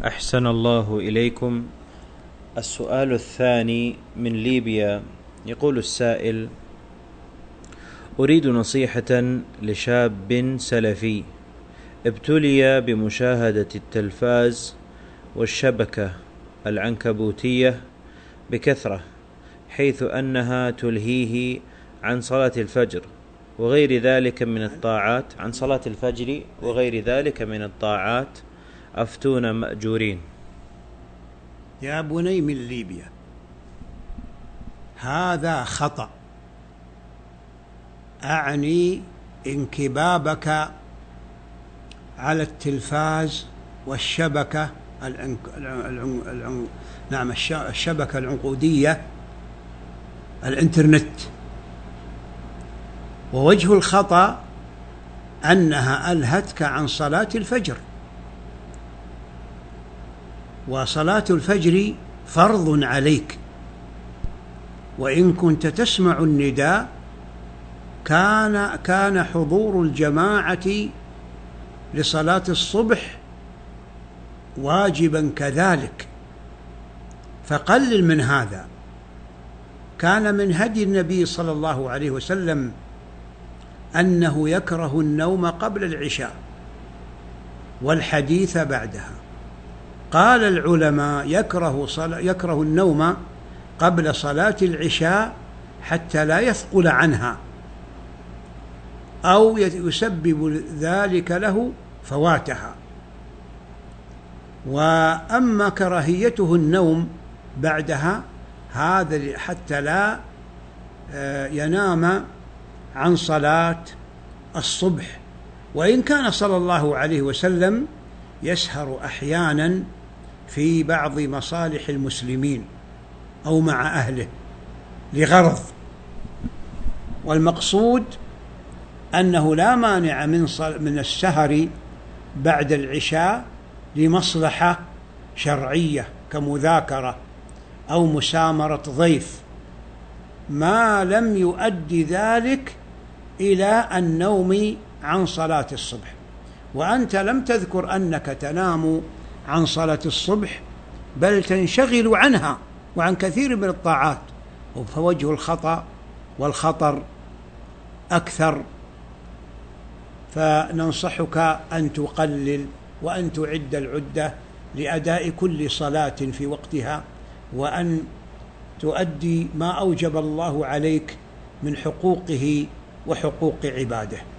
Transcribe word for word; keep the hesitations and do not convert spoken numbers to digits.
أحسن الله إليكم. السؤال الثاني من ليبيا، يقول السائل: أريد نصيحة لشاب سلفي ابتلي بمشاهدة التلفاز والشبكة العنكبوتية بكثرة، حيث أنها تلهيه عن صلاة الفجر وغير ذلك من الطاعات عن صلاة الفجر وغير ذلك من الطاعات أفتونا مأجورين. يا بني من ليبيا، هذا خطأ. أعني انكبابك على التلفاز والشبكة العنق... العن... العن... نعم الشبكة العنقودية، الإنترنت. ووجه الخطأ أنها ألهتك عن صلاة الفجر، وصلاة الفجر فرض عليك، وإن كنت تسمع النداء كان كان حضور الجماعة لصلاة الصبح واجبا كذلك، فقلل من هذا. كان من هدي النبي صلى الله عليه وسلم أنه يكره النوم قبل العشاء والحديث بعدها. قال العلماء يكره, يكره النوم قبل صلاة العشاء حتى لا يثقل عنها أو يسبب ذلك له فواتها. وأما كراهيته النوم بعدها هذا حتى لا ينام عن صلاة الصبح، وإن كان صلى الله عليه وسلم يسهر أحيانا في بعض مصالح المسلمين أو مع أهله لغرض، والمقصود أنه لا مانع من من السهر بعد العشاء لمصلحة شرعية كمذاكرة أو مسامرة ضيف، ما لم يؤدي ذلك إلى النوم عن صلاة الصبح. وأنت لم تذكر أنك تنام عن صلاة الصبح، بل تنشغل عنها وعن كثير من الطاعات، فوجه الخطأ والخطر أكثر. فننصحك أن تقلل وأن تعد العدة لأداء كل صلاة في وقتها، وأن تؤدي ما أوجب الله عليك من حقوقه وحقوق عباده.